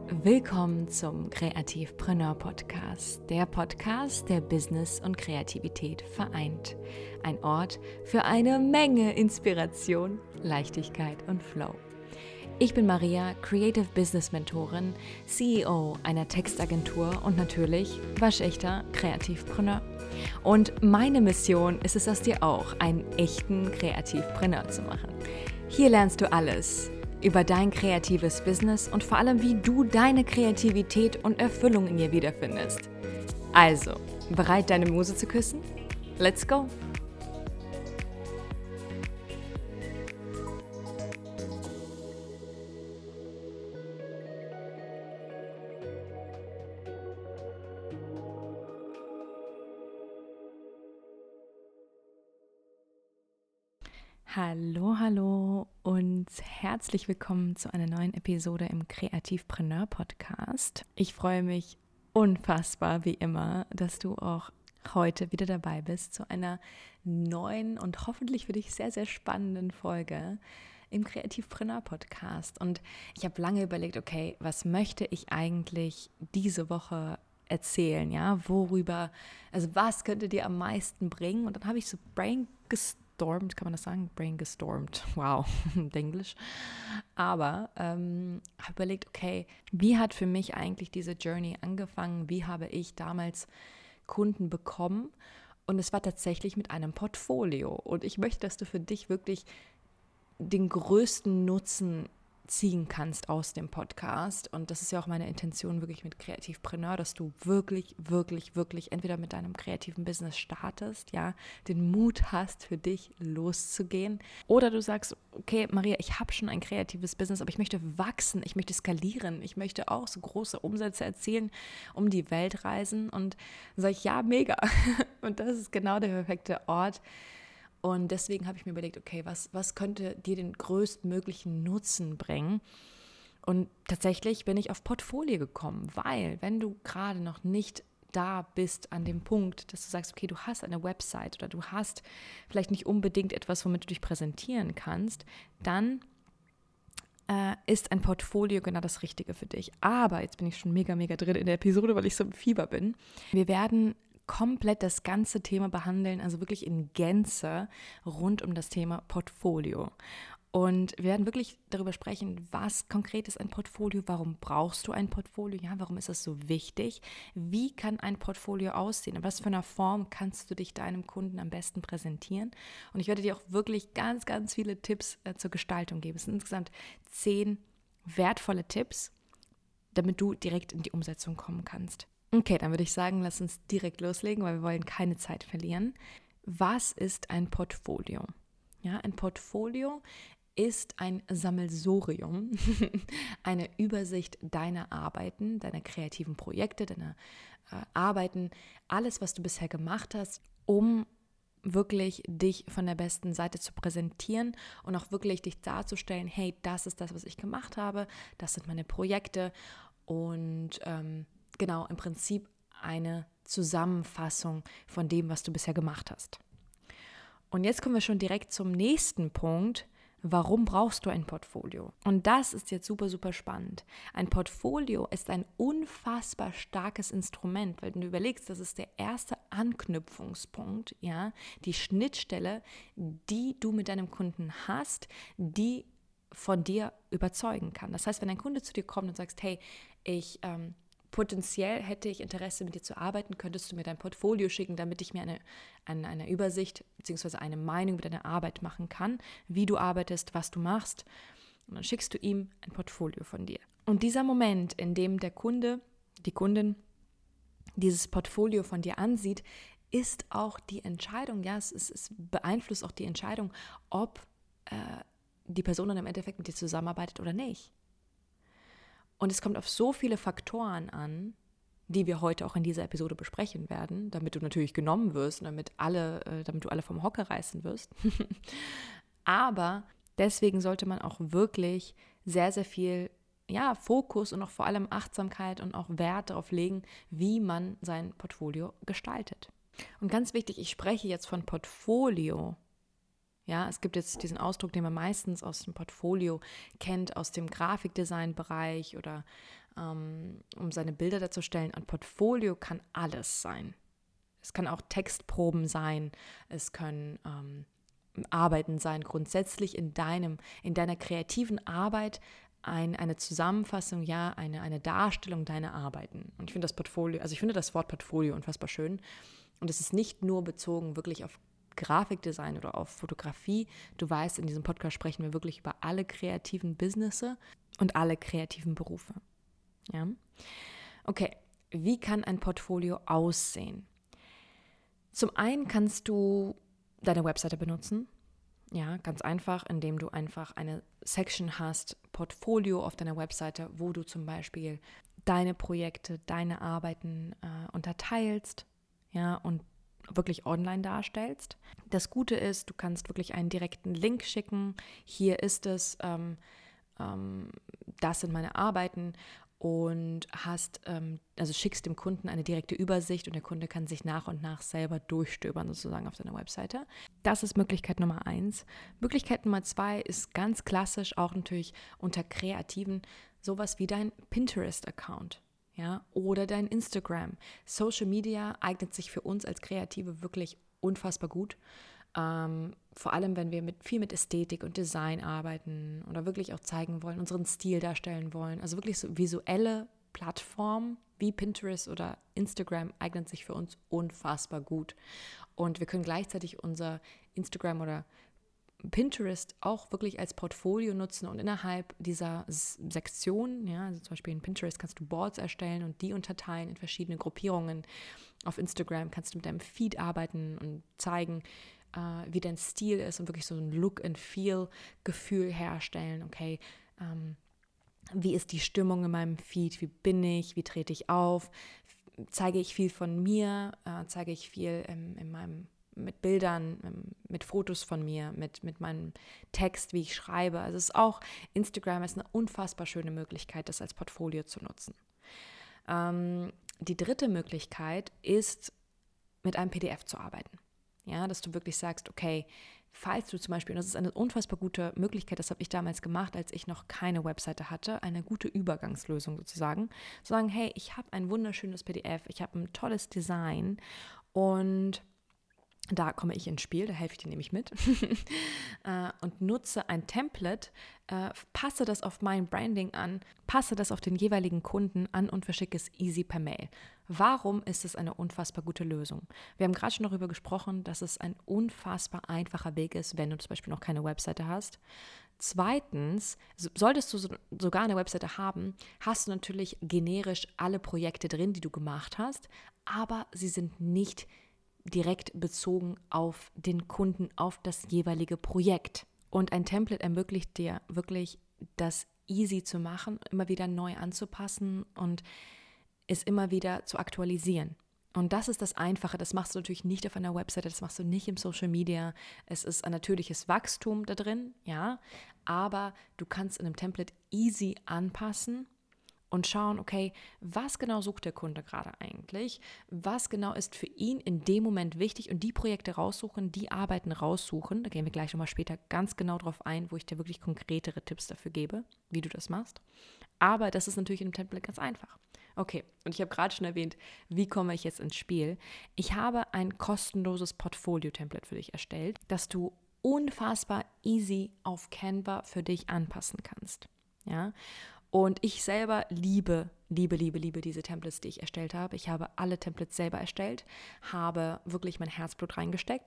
Willkommen zum Kreativpreneur Podcast, der Podcast, der Business und Kreativität vereint. Ein Ort für eine Menge Inspiration, Leichtigkeit und Flow. Ich bin Maria, Creative Business Mentorin, CEO einer Textagentur und natürlich waschechter Kreativpreneur. Und meine Mission ist es, aus dir auch einen echten Kreativpreneur zu machen. Hier lernst du alles über dein kreatives Business und vor allem, wie du deine Kreativität und Erfüllung in ihr wiederfindest. Also, bereit, deine Muse zu küssen? Let's go! Hallo und herzlich willkommen zu einer neuen Episode im Kreativpreneur Podcast. Ich freue mich unfassbar, wie immer, dass du auch heute wieder dabei bist zu einer neuen und hoffentlich für dich sehr, sehr spannenden Folge im Kreativpreneur Podcast. Und ich habe lange überlegt, okay, was möchte ich eigentlich diese Woche erzählen, ja, worüber, also was könnte dir am meisten bringen? Und dann habe ich so brainstormt, kann man das sagen? Brainstormt, wow, Englisch. Aber habe überlegt, okay, wie hat für mich eigentlich diese Journey angefangen? Wie habe ich damals Kunden bekommen? Und es war tatsächlich mit einem Portfolio. Und ich möchte, dass du für dich wirklich den größten Nutzen ziehen kannst aus dem Podcast. Und das ist ja auch meine Intention wirklich mit Kreativpreneur, dass du wirklich entweder mit deinem kreativen Business startest, ja, den Mut hast, für dich loszugehen. Oder du sagst, okay, Maria, ich habe schon ein kreatives Business, aber ich möchte wachsen, ich möchte skalieren, ich möchte auch so große Umsätze erzielen, um die Welt reisen. Und dann sage ich, ja, mega. Und das ist genau der perfekte Ort. Und deswegen habe ich mir überlegt, okay, was könnte dir den größtmöglichen Nutzen bringen? Und tatsächlich bin ich auf Portfolio gekommen, weil wenn du gerade noch nicht da bist an dem Punkt, dass du sagst, okay, du hast eine Website oder du hast vielleicht nicht unbedingt etwas, womit du dich präsentieren kannst, dann ist ein Portfolio genau das Richtige für dich. Aber jetzt bin ich schon mega drin in der Episode, weil ich so im Fieber bin. Wir werden komplett das ganze Thema behandeln, also wirklich in Gänze rund um das Thema Portfolio. Und wir werden wirklich darüber sprechen, was konkret ist ein Portfolio, warum brauchst du ein Portfolio, ja, warum ist das so wichtig, wie kann ein Portfolio aussehen, in was für einer Form kannst du dich deinem Kunden am besten präsentieren. Und ich werde dir auch wirklich ganz viele Tipps zur Gestaltung geben. Es sind insgesamt 10 wertvolle Tipps, damit du direkt in die Umsetzung kommen kannst. Okay, dann würde ich sagen, lass uns direkt loslegen, weil wir wollen keine Zeit verlieren. Was ist ein Portfolio? Ja, ein Portfolio ist ein Sammelsurium, eine Übersicht deiner Arbeiten, deiner kreativen Projekte, deiner Arbeiten, alles, was du bisher gemacht hast, um wirklich dich von der besten Seite zu präsentieren und auch wirklich dich darzustellen, hey, das ist das, was ich gemacht habe, das sind meine Projekte und genau, im Prinzip eine Zusammenfassung von dem, was du bisher gemacht hast. Und jetzt kommen wir schon direkt zum nächsten Punkt. Warum brauchst du ein Portfolio? Und das ist jetzt super spannend. Ein Portfolio ist ein unfassbar starkes Instrument, weil du überlegst, das ist der erste Anknüpfungspunkt, ja, die Schnittstelle, die du mit deinem Kunden hast, die von dir überzeugen kann. Das heißt, wenn ein Kunde zu dir kommt und sagst, hey, potenziell hätte ich Interesse, mit dir zu arbeiten, könntest du mir dein Portfolio schicken, damit ich mir eine Übersicht bzw. eine Meinung über deine Arbeit machen kann, wie du arbeitest, was du machst. Und dann schickst du ihm ein Portfolio von dir. Und dieser Moment, in dem der Kunde, die Kundin dieses Portfolio von dir ansieht, ist auch die Entscheidung, ja, es beeinflusst auch die Entscheidung, ob die Person dann im Endeffekt mit dir zusammenarbeitet oder nicht. Und es kommt auf so viele Faktoren an, die wir heute auch in dieser Episode besprechen werden, damit du natürlich genommen wirst und damit du alle vom Hocker reißen wirst. Aber deswegen sollte man auch wirklich sehr viel Fokus und auch vor allem Achtsamkeit und auch Wert darauf legen, wie man sein Portfolio gestaltet. Und ganz wichtig, ich spreche jetzt von Portfolio. Ja, es gibt jetzt diesen Ausdruck, den man meistens aus dem Portfolio kennt, aus dem Grafikdesign-Bereich oder um seine Bilder darzustellen. Und Portfolio kann alles sein. Es kann auch Textproben sein, es können Arbeiten sein, grundsätzlich in deiner kreativen Arbeit eine Zusammenfassung, ja, eine Darstellung deiner Arbeiten. Und ich finde das Wort Portfolio unfassbar schön. Und es ist nicht nur bezogen wirklich auf Grafikdesign oder auf Fotografie. Du weißt, in diesem Podcast sprechen wir wirklich über alle kreativen Businesses und alle kreativen Berufe. Ja? Okay, wie kann ein Portfolio aussehen? Zum einen kannst du deine Webseite benutzen. Ja, ganz einfach, indem du einfach eine Section hast, Portfolio auf deiner Webseite, wo du zum Beispiel deine Projekte, deine Arbeiten unterteilst, ja, und wirklich online darstellst. Das Gute ist, du kannst wirklich einen direkten Link schicken. Hier ist es, das sind meine Arbeiten. Und schickst dem Kunden eine direkte Übersicht und der Kunde kann sich nach und nach selber durchstöbern sozusagen auf deiner Webseite. Das ist Möglichkeit Nummer 1. Möglichkeit Nummer 2 ist ganz klassisch auch natürlich unter Kreativen sowas wie dein Pinterest-Account, ja, oder dein Instagram. Social Media eignet sich für uns als Kreative wirklich unfassbar gut. Vor allem, wenn wir viel mit Ästhetik und Design arbeiten oder wirklich auch zeigen wollen, unseren Stil darstellen wollen. Also wirklich so visuelle Plattformen wie Pinterest oder Instagram eignen sich für uns unfassbar gut. Und wir können gleichzeitig unser Instagram oder Pinterest auch wirklich als Portfolio nutzen und innerhalb dieser Sektion, ja, also zum Beispiel in Pinterest kannst du Boards erstellen und die unterteilen in verschiedene Gruppierungen. Auf Instagram kannst du mit deinem Feed arbeiten und zeigen, wie dein Stil ist und wirklich so ein Look-and-Feel-Gefühl herstellen. Okay, wie ist die Stimmung in meinem Feed? Wie bin ich? Wie trete ich auf? Zeige ich viel von mir? Zeige ich viel mit Bildern, mit Fotos von mir, mit meinem Text, wie ich schreibe? Also Instagram ist eine unfassbar schöne Möglichkeit, das als Portfolio zu nutzen. Die dritte Möglichkeit ist, mit einem PDF zu arbeiten. Ja, dass du wirklich sagst, okay, falls du zum Beispiel, und das ist eine unfassbar gute Möglichkeit, das habe ich damals gemacht, als ich noch keine Webseite hatte, eine gute Übergangslösung sozusagen, zu sagen, hey, ich habe ein wunderschönes PDF, ich habe ein tolles Design und da komme ich ins Spiel, da helfe ich dir nämlich mit und nutze ein Template, passe das auf mein Branding an, passe das auf den jeweiligen Kunden an und verschicke es easy per Mail. Warum ist es eine unfassbar gute Lösung? Wir haben gerade schon darüber gesprochen, dass es ein unfassbar einfacher Weg ist, wenn du zum Beispiel noch keine Webseite hast. Zweitens, solltest du sogar eine Webseite haben, hast du natürlich generisch alle Projekte drin, die du gemacht hast, aber sie sind nicht direkt bezogen auf den Kunden, auf das jeweilige Projekt. Und ein Template ermöglicht dir wirklich, das easy zu machen, immer wieder neu anzupassen und es immer wieder zu aktualisieren. Und das ist das Einfache, das machst du natürlich nicht auf einer Webseite, das machst du nicht im Social Media. Es ist ein natürliches Wachstum da drin, ja, aber du kannst in einem Template easy anpassen und schauen, okay, was genau sucht der Kunde gerade eigentlich? Was genau ist für ihn in dem Moment wichtig? Und die Projekte raussuchen, die Arbeiten raussuchen. Da gehen wir gleich nochmal später ganz genau drauf ein, wo ich dir wirklich konkretere Tipps dafür gebe, wie du das machst. Aber das ist natürlich in einem Template ganz einfach. Okay, und ich habe gerade schon erwähnt, wie komme ich jetzt ins Spiel? Ich habe ein kostenloses Portfolio-Template für dich erstellt, das du unfassbar easy auf Canva für dich anpassen kannst. Ja, und ich selber liebe diese Templates, die ich erstellt habe. Ich habe alle Templates selber erstellt, habe wirklich mein Herzblut reingesteckt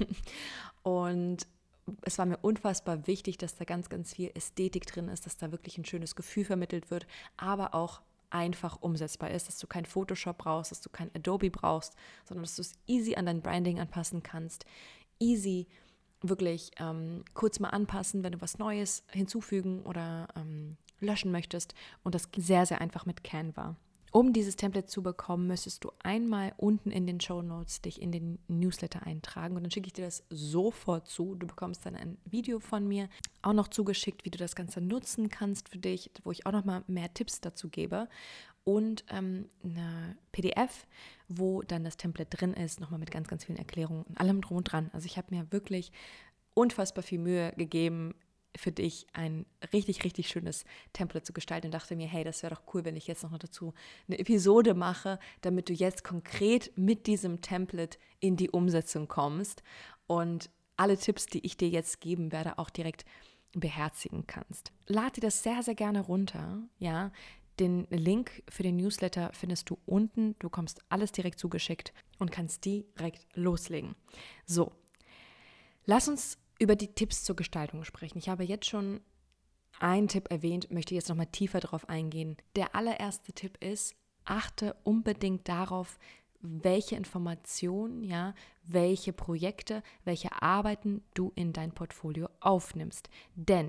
und es war mir unfassbar wichtig, dass da ganz, ganz viel Ästhetik drin ist, dass da wirklich ein schönes Gefühl vermittelt wird, aber auch einfach umsetzbar ist, dass du kein Photoshop brauchst, dass du kein Adobe brauchst, sondern dass du es easy an dein Branding anpassen kannst, easy wirklich kurz mal anpassen, wenn du was Neues hinzufügen oder löschen möchtest und das sehr, sehr einfach mit Canva. Um dieses Template zu bekommen, müsstest du einmal unten in den Shownotes dich in den Newsletter eintragen und dann schicke ich dir das sofort zu. Du bekommst dann ein Video von mir auch noch zugeschickt, wie du das Ganze nutzen kannst für dich, wo ich auch noch mal mehr Tipps dazu gebe und eine PDF, wo dann das Template drin ist, nochmal mit ganz, ganz vielen Erklärungen und allem drum und dran. Also ich habe mir wirklich unfassbar viel Mühe gegeben, für dich ein richtig, richtig schönes Template zu gestalten und dachte mir, hey, das wäre doch cool, wenn ich jetzt noch dazu eine Episode mache, damit du jetzt konkret mit diesem Template in die Umsetzung kommst und alle Tipps, die ich dir jetzt geben werde, auch direkt beherzigen kannst. Lad dir das sehr, sehr gerne runter, ja. Den Link für den Newsletter findest du unten. Du bekommst alles direkt zugeschickt und kannst direkt loslegen. So, lass uns über die Tipps zur Gestaltung sprechen. Ich habe jetzt schon einen Tipp erwähnt, möchte jetzt nochmal tiefer darauf eingehen. Der allererste Tipp ist, achte unbedingt darauf, welche Informationen, ja, welche Projekte, welche Arbeiten du in dein Portfolio aufnimmst. Denn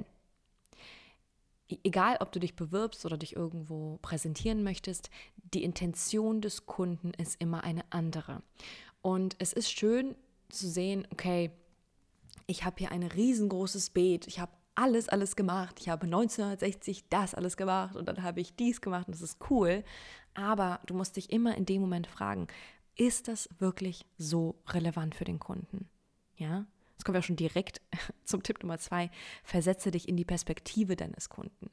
egal, ob du dich bewirbst oder dich irgendwo präsentieren möchtest, die Intention des Kunden ist immer eine andere. Und es ist schön zu sehen, okay, ich habe hier ein riesengroßes Beet, ich habe alles gemacht, ich habe 1960 das alles gemacht und dann habe ich dies gemacht und das ist cool, aber du musst dich immer in dem Moment fragen, ist das wirklich so relevant für den Kunden? Ja, jetzt kommen wir auch schon direkt zum Tipp Nummer 2, versetze dich in die Perspektive deines Kunden.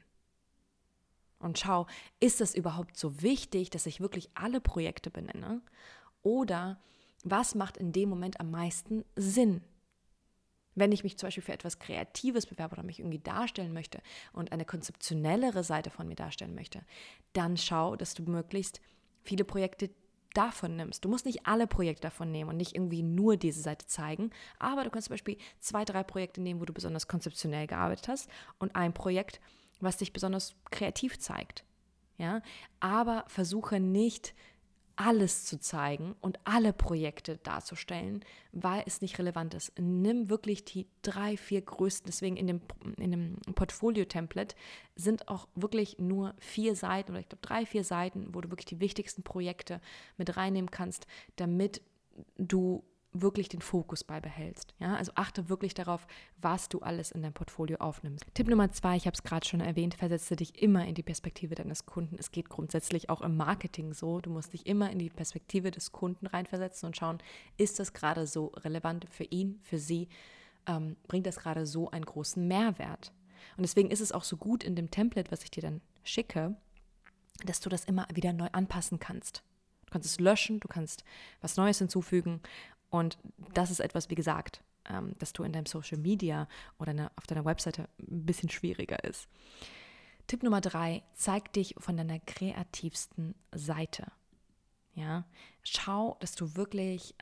Und schau, ist es überhaupt so wichtig, dass ich wirklich alle Projekte benenne? Oder was macht in dem Moment am meisten Sinn? Wenn ich mich zum Beispiel für etwas Kreatives bewerbe oder mich irgendwie darstellen möchte und eine konzeptionellere Seite von mir darstellen möchte, dann schau, dass du möglichst viele Projekte davon nimmst. Du musst nicht alle Projekte davon nehmen und nicht irgendwie nur diese Seite zeigen, aber du kannst zum Beispiel 2, 3 Projekte nehmen, wo du besonders konzeptionell gearbeitet hast und ein Projekt, was dich besonders kreativ zeigt. Ja? Aber versuche nicht, alles zu zeigen und alle Projekte darzustellen, weil es nicht relevant ist. Nimm wirklich die 3, 4 größten, deswegen in dem Portfolio-Template sind auch wirklich nur 4 Seiten oder ich glaube 3, 4 Seiten, wo du wirklich die wichtigsten Projekte mit reinnehmen kannst, damit du wirklich den Fokus beibehältst. Ja? Also achte wirklich darauf, was du alles in dein Portfolio aufnimmst. Tipp Nummer 2, ich habe es gerade schon erwähnt, versetze dich immer in die Perspektive deines Kunden. Es geht grundsätzlich auch im Marketing so. Du musst dich immer in die Perspektive des Kunden reinversetzen und schauen, ist das gerade so relevant für ihn, für sie? Bringt das gerade so einen großen Mehrwert? Und deswegen ist es auch so gut in dem Template, was ich dir dann schicke, dass du das immer wieder neu anpassen kannst. Du kannst es löschen, du kannst was Neues hinzufügen. Und das ist etwas, wie gesagt, dass du in deinem Social Media oder auf deiner Webseite ein bisschen schwieriger ist. Tipp Nummer 3, zeig dich von deiner kreativsten Seite. Ja? Schau, dass du wirklich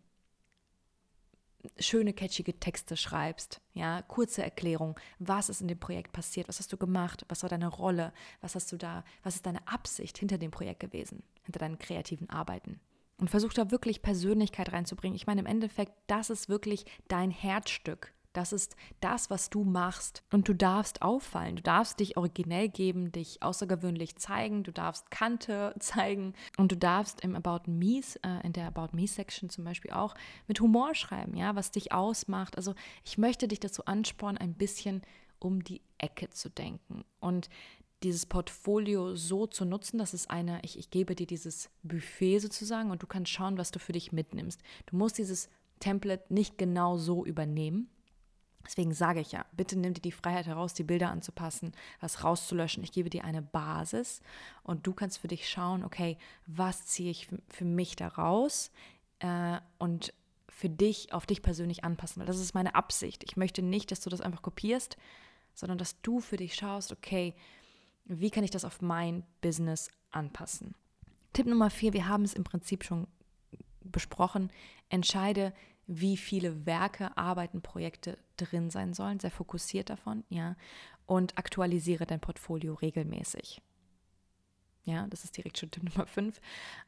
schöne, catchige Texte schreibst, ja, kurze Erklärung, was ist in dem Projekt passiert, was hast du gemacht, was war deine Rolle, was ist deine Absicht hinter dem Projekt gewesen, hinter deinen kreativen Arbeiten. Und versuch da wirklich Persönlichkeit reinzubringen. Ich meine, im Endeffekt, das ist wirklich dein Herzstück. Das ist das, was du machst. Und du darfst auffallen. Du darfst dich originell geben, dich außergewöhnlich zeigen. Du darfst Kante zeigen. Und du darfst im About Me, in der About Me-Section zum Beispiel auch, mit Humor schreiben, ja, was dich ausmacht. Also ich möchte dich dazu anspornen, ein bisschen um die Ecke zu denken. Und dieses Portfolio so zu nutzen, dass es ich gebe dir dieses Buffet sozusagen und du kannst schauen, was du für dich mitnimmst. Du musst dieses Template nicht genau so übernehmen. Deswegen sage ich ja, bitte nimm dir die Freiheit heraus, die Bilder anzupassen, was rauszulöschen. Ich gebe dir eine Basis und du kannst für dich schauen, okay, was ziehe ich für mich da raus und für dich, auf dich persönlich anpassen. Weil das ist meine Absicht. Ich möchte nicht, dass du das einfach kopierst, sondern dass du für dich schaust, okay, wie kann ich das auf mein Business anpassen? Tipp Nummer 4, wir haben es im Prinzip schon besprochen. Entscheide, wie viele Werke, Arbeiten, Projekte drin sein sollen. Sehr fokussiert davon, ja. Und aktualisiere dein Portfolio regelmäßig. Ja, das ist direkt schon Tipp Nummer 5.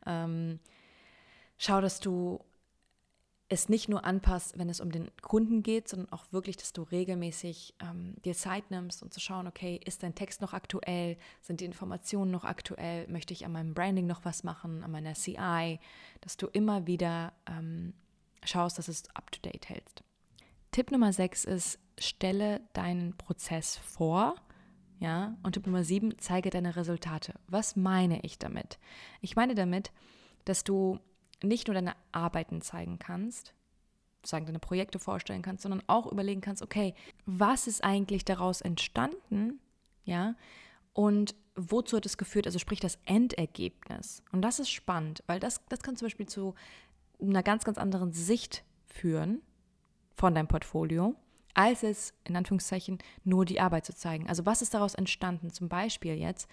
Schau, dass du es nicht nur anpasst, wenn es um den Kunden geht, sondern auch wirklich, dass du regelmäßig dir Zeit nimmst und zu schauen, okay, ist dein Text noch aktuell, sind die Informationen noch aktuell, möchte ich an meinem Branding noch was machen, an meiner CI, dass du immer wieder schaust, dass es up-to-date hältst. Tipp Nummer 6 ist, stelle deinen Prozess vor, ja, und Tipp Nummer 7, zeige deine Resultate. Was meine ich damit? Ich meine damit, dass du nicht nur deine Arbeiten zeigen kannst, sagen, deine Projekte vorstellen kannst, sondern auch überlegen kannst, okay, was ist eigentlich daraus entstanden, ja, und wozu hat es geführt, also sprich das Endergebnis. Und das ist spannend, weil das kann zum Beispiel zu einer ganz, ganz anderen Sicht führen von deinem Portfolio, als es, in Anführungszeichen, nur die Arbeit zu zeigen. Also was ist daraus entstanden? Zum Beispiel jetzt,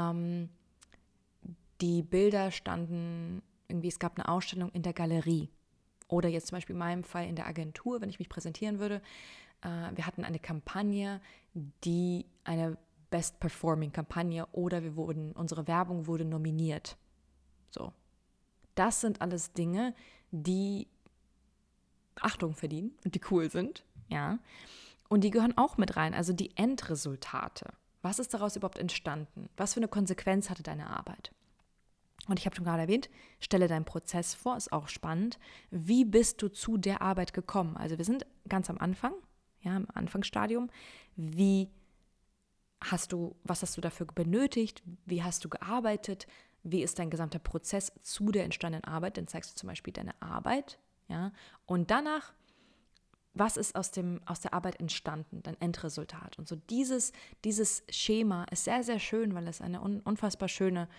die Bilder standen irgendwie, es gab eine Ausstellung in der Galerie. Oder jetzt zum Beispiel in meinem Fall in der Agentur, wenn ich mich präsentieren würde. Wir hatten eine Kampagne, die eine Best-Performing-Kampagne oder unsere Werbung wurde nominiert. So. Das sind alles Dinge, die Achtung verdienen und die cool sind, ja. Und die gehören auch mit rein, also die Endresultate. Was ist daraus überhaupt entstanden? Was für eine Konsequenz hatte deine Arbeit? Und ich habe schon gerade erwähnt, stelle deinen Prozess vor, ist auch spannend. Wie bist du zu der Arbeit gekommen? Also wir sind ganz am Anfang, ja, im Anfangsstadium. Was hast du dafür benötigt? Wie hast du gearbeitet? Wie ist dein gesamter Prozess zu der entstandenen Arbeit? Dann zeigst du zum Beispiel deine Arbeit, ja. Und danach, was ist aus der Arbeit entstanden, dein Endresultat? Und so dieses Schema ist sehr, sehr schön, weil es eine unfassbar schöne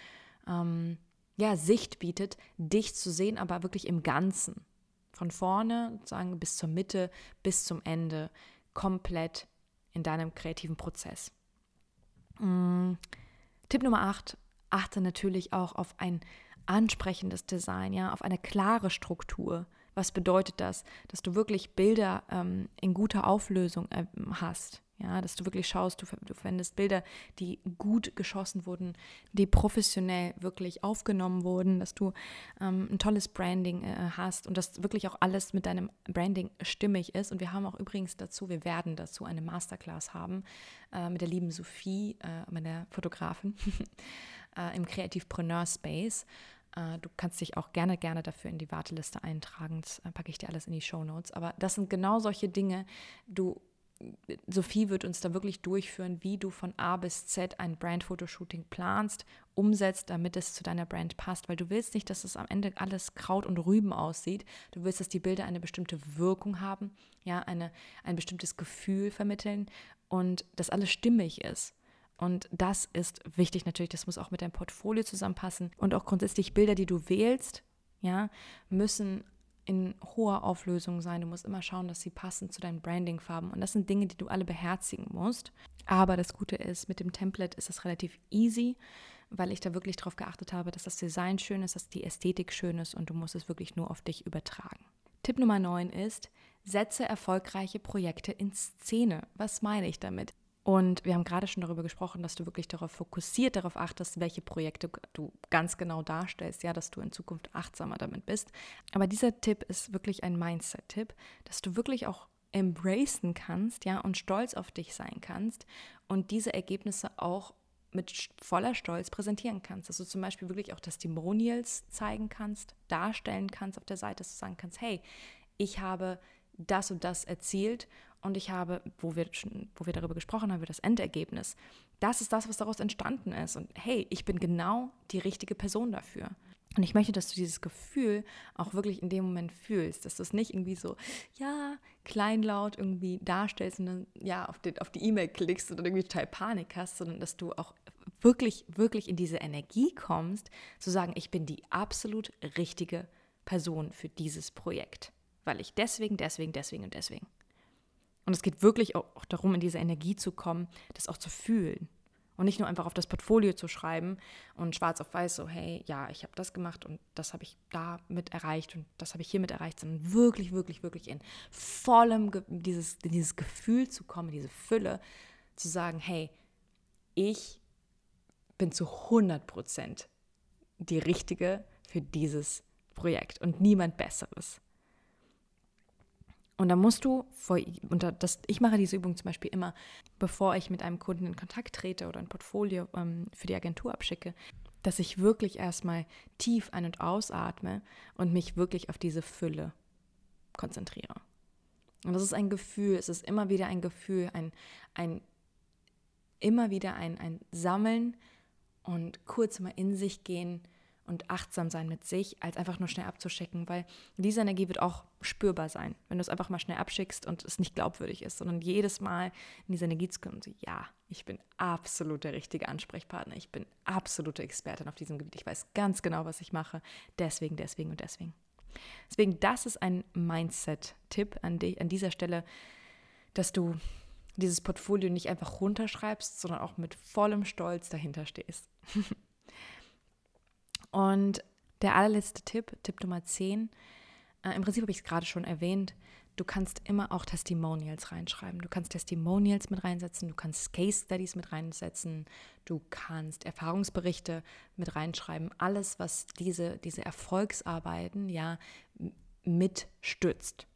Sicht bietet, dich zu sehen, aber wirklich im Ganzen. Von vorne, sozusagen bis zur Mitte, bis zum Ende, komplett in deinem kreativen Prozess. Tipp Nummer 8, achte natürlich auch auf ein ansprechendes Design, ja, auf eine klare Struktur. Was bedeutet das? Dass du wirklich Bilder in guter Auflösung hast. Ja, dass du wirklich schaust, du findest Bilder, die gut geschossen wurden, die professionell wirklich aufgenommen wurden, dass du ein tolles Branding hast und dass wirklich auch alles mit deinem Branding stimmig ist. Und wir haben auch übrigens wir werden dazu eine Masterclass haben mit der lieben Sophie, meiner Fotografin, im Kreativpreneur Space. Du kannst dich auch gerne dafür in die Warteliste eintragen. Das packe ich dir alles in die Shownotes. Aber das sind genau solche Dinge. Sophie wird uns da wirklich durchführen, wie du von A bis Z ein Brand-Fotoshooting planst, umsetzt, damit es zu deiner Brand passt. Weil du willst nicht, dass es am Ende alles Kraut und Rüben aussieht. Du willst, dass die Bilder eine bestimmte Wirkung haben, ja, ein bestimmtes Gefühl vermitteln und dass alles stimmig ist. Und das ist wichtig natürlich, das muss auch mit deinem Portfolio zusammenpassen. Und auch grundsätzlich Bilder, die du wählst, ja, müssen in hoher Auflösung sein. Du musst immer schauen, dass sie passen zu deinen Branding-Farben. Und das sind Dinge, die du alle beherzigen musst. Aber das Gute ist, mit dem Template ist es relativ easy, weil ich da wirklich darauf geachtet habe, dass das Design schön ist, dass die Ästhetik schön ist und du musst es wirklich nur auf dich übertragen. Tipp Nummer 9 ist, setze erfolgreiche Projekte in Szene. Was meine ich damit? Und wir haben gerade schon darüber gesprochen, dass du wirklich darauf achtest, welche Projekte du ganz genau darstellst, ja, dass du in Zukunft achtsamer damit bist. Aber dieser Tipp ist wirklich ein Mindset-Tipp, dass du wirklich auch embracen kannst, ja, und stolz auf dich sein kannst und diese Ergebnisse auch mit voller Stolz präsentieren kannst. Dass du zum Beispiel wirklich auch Testimonials zeigen kannst, darstellen kannst auf der Seite, dass du sagen kannst, hey, ich habe das und das erzielt und ich habe, wo wir darüber gesprochen haben, über das Endergebnis, das ist das, was daraus entstanden ist. Und hey, ich bin genau die richtige Person dafür. Und ich möchte, dass du dieses Gefühl auch wirklich in dem Moment fühlst, dass du es nicht irgendwie so, ja, kleinlaut irgendwie darstellst und dann, ja, auf die E-Mail klickst und dann irgendwie total Panik hast, sondern dass du auch wirklich, wirklich in diese Energie kommst, zu sagen, ich bin die absolut richtige Person für dieses Projekt. Weil ich deswegen. Und es geht wirklich auch darum, in diese Energie zu kommen, das auch zu fühlen. Und nicht nur einfach auf das Portfolio zu schreiben und schwarz auf weiß so, hey, ja, ich habe das gemacht und das habe ich damit erreicht und das habe ich hiermit erreicht, sondern wirklich, wirklich, wirklich in vollem dieses Gefühl zu kommen, diese Fülle, zu sagen, hey, ich bin zu 100% die Richtige für dieses Projekt und niemand Besseres. Und da musst du, ich mache diese Übung zum Beispiel immer, bevor ich mit einem Kunden in Kontakt trete oder ein Portfolio für die Agentur abschicke, dass ich wirklich erstmal tief ein- und ausatme und mich wirklich auf diese Fülle konzentriere. Und das ist ein Gefühl, es ist immer wieder ein Gefühl, immer wieder ein Sammeln und kurz mal in sich gehen und achtsam sein mit sich, als einfach nur schnell abzuschicken, weil diese Energie wird auch spürbar sein, wenn du es einfach mal schnell abschickst und es nicht glaubwürdig ist, sondern jedes Mal in diese Energie zu kommen, so, ja, ich bin absolut der richtige Ansprechpartner, ich bin absolute Expertin auf diesem Gebiet, ich weiß ganz genau, was ich mache, deswegen und deswegen. Deswegen, das ist ein Mindset-Tipp an dieser Stelle, dass du dieses Portfolio nicht einfach runterschreibst, sondern auch mit vollem Stolz dahinter stehst. Und der allerletzte Tipp Nummer 10, im Prinzip habe ich es gerade schon erwähnt, du kannst immer auch Testimonials reinschreiben. Du kannst Testimonials mit reinsetzen, du kannst Case Studies mit reinsetzen, du kannst Erfahrungsberichte mit reinschreiben. Alles, was diese Erfolgsarbeiten ja mitstützt.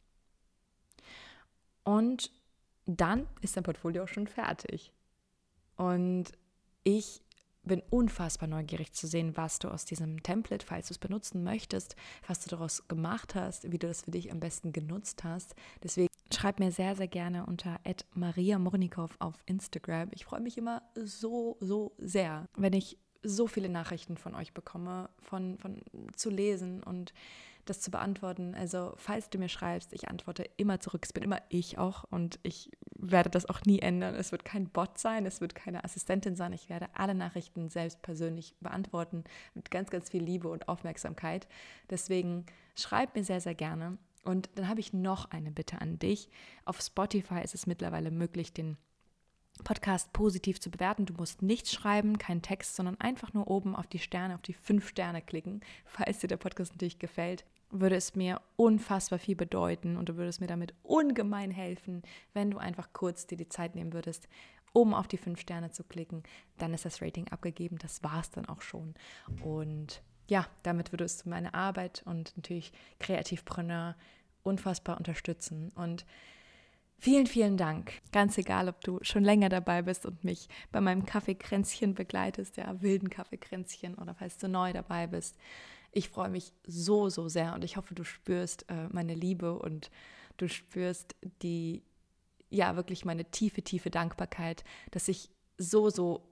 Und dann ist dein Portfolio auch schon fertig. Und ich bin unfassbar neugierig zu sehen, was du aus diesem Template, falls du es benutzen möchtest, was du daraus gemacht hast, wie du das für dich am besten genutzt hast. Deswegen schreib mir sehr, sehr gerne unter @mariamornikow auf Instagram. Ich freue mich immer so sehr, wenn ich so viele Nachrichten von euch bekomme, von zu lesen und das zu beantworten. Also falls du mir schreibst, ich antworte immer zurück. Es bin immer ich auch und ich werde das auch nie ändern. Es wird kein Bot sein, es wird keine Assistentin sein. Ich werde alle Nachrichten selbst persönlich beantworten mit ganz, ganz viel Liebe und Aufmerksamkeit. Deswegen schreib mir sehr, sehr gerne. Und dann habe ich noch eine Bitte an dich. Auf Spotify ist es mittlerweile möglich, den Podcast positiv zu bewerten. Du musst nichts schreiben, keinen Text, sondern einfach nur oben auf die Sterne, auf die 5 Sterne klicken. Falls dir der Podcast natürlich gefällt, würde es mir unfassbar viel bedeuten und du würdest mir damit ungemein helfen, wenn du einfach kurz dir die Zeit nehmen würdest, oben auf die 5 Sterne zu klicken. Dann ist das Rating abgegeben. Das war es dann auch schon. Und ja, damit würdest du meine Arbeit und natürlich Kreativpreneur unfassbar unterstützen. Und vielen, vielen Dank. Ganz egal, ob du schon länger dabei bist und mich bei meinem Kaffeekränzchen begleitest, ja, wilden Kaffeekränzchen, oder falls du neu dabei bist. Ich freue mich so sehr und ich hoffe, du spürst meine Liebe und du spürst wirklich meine tiefe Dankbarkeit, dass ich so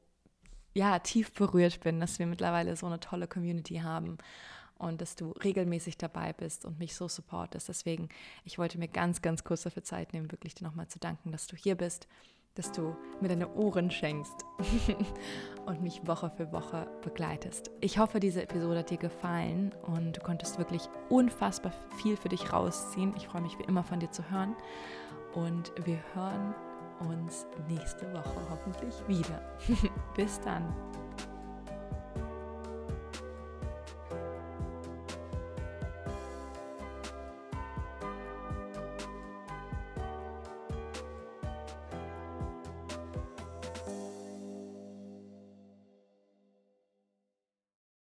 tief berührt bin, dass wir mittlerweile so eine tolle Community haben. Und dass du regelmäßig dabei bist und mich so supportest. Deswegen, ich wollte mir ganz, ganz kurz dafür Zeit nehmen, wirklich dir nochmal zu danken, dass du hier bist, dass du mir deine Ohren schenkst und mich Woche für Woche begleitest. Ich hoffe, diese Episode hat dir gefallen und du konntest wirklich unfassbar viel für dich rausziehen. Ich freue mich wie immer von dir zu hören und wir hören uns nächste Woche hoffentlich wieder. Bis dann.